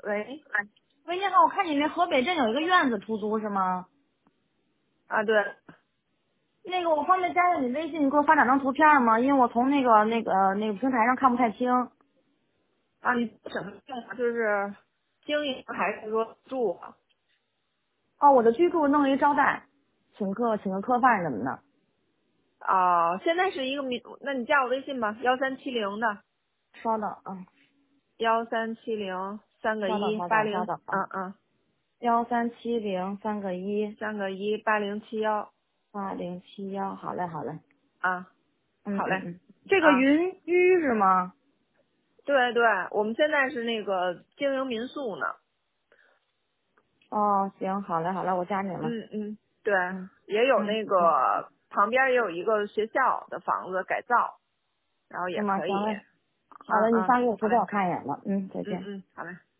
喂， 喂，你好，我看你那河北镇有一个院子出租是吗？ 啊，对， 那个我方便加上你微信，你给我发两张图片吗？因为我从那个平台上看不太清。 啊，你什么用啊？就是经营还是说住啊？ 哦，我的居住弄一招待，请个客饭什么的。 啊，现在是一个那你加我微信吧，1370的稍等啊， 1370三个一八零， 稍等啊， 嗯， 1370 3个1 三个一8071 8071，好嘞好嘞。 啊，好嘞这个啊， 云居是吗？ 对对，我们现在是那个经营民宿呢， 哦，行，好嘞好嘞，我加你了。 对， 嗯也有那嗯嗯， 个旁边也有一个学校的房子改造，然后是吗？ 也可以， 行嘞，好嘞，你发给我图片我好嘞， 看一眼吧。再见。 好嘞。